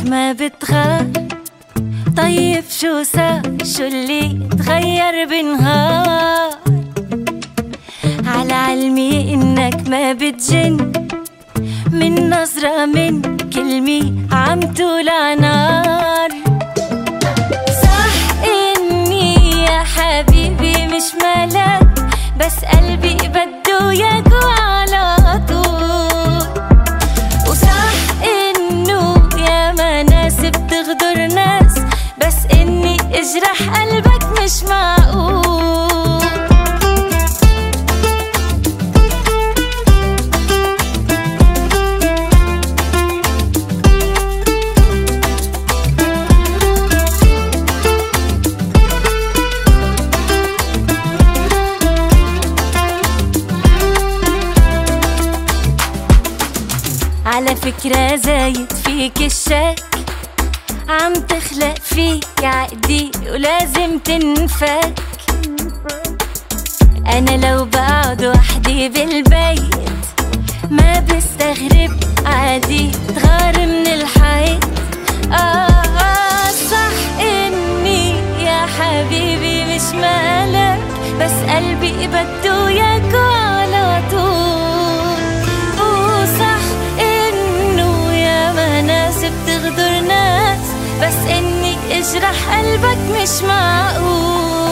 ما بتغار. طيب شو صار؟ شو اللي تغير بنهار؟ على علمي انك ما بتجن من نظرة، من كلمة عم تولع نار. صح اني يا حبيبي مش ملاك، بس قلبي بده ياك على طول. وصح انه يا ما ناس بتغدر ناس، بس اني اجرح قلبك مش معقول. على فكرة زايد فيك الشك، عم تخلق فيك عقدي ولازم تنفك. أنا لو بقعد وحدي بالبيت ما بستغرب، عادي تغار من الحيط. صح إني يا حبيبي مش مالك، بس قلبي بده ياك على طول. وصح إنه يا ما ناس بتغدر ناس، بس إني اجرح قلبك مش معقول.